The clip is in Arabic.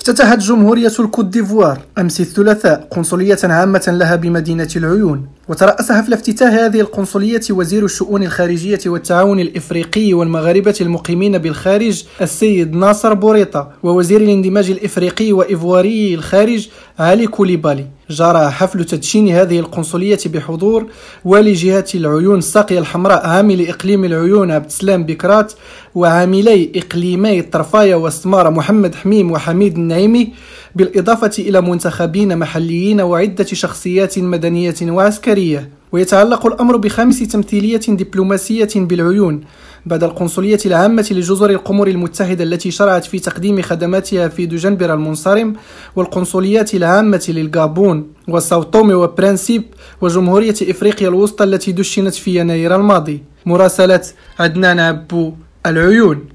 افتتحت جمهورية الكوت ديفوار أمس الثلاثاء قنصلية عامة لها بمدينة العيون، وترأس حفل افتتاح هذه القنصلية وزير الشؤون الخارجية والتعاون الإفريقي والمغاربة المقيمين بالخارج السيد ناصر بوريطة، ووزير الاندماج الإفريقي وإيفواري الخارج علي كوليبالي. جرى حفل تدشين هذه القنصلية بحضور والي جهة العيون الساقية الحمراء عامل إقليم العيون عبد السلام بكرات، وعاملي إقليمي الطرفاية والسمارة محمد حميم وحميد النعيمي، بالإضافة إلى منتخبين محليين وعدة شخصيات مدنية وعسكرية. ويتعلق الأمر بخامس تمثيلية دبلوماسية بالعيون بعد القنصلية العامة لجزر القمر المتحدة التي شرعت في تقديم خدماتها في دجنبر المنصرم، والقنصليات العامة للغابون وساو تومي وبرانسيب وجمهورية إفريقيا الوسطى التي دشنت في يناير الماضي. مراسلة عدنان عبو، العيون.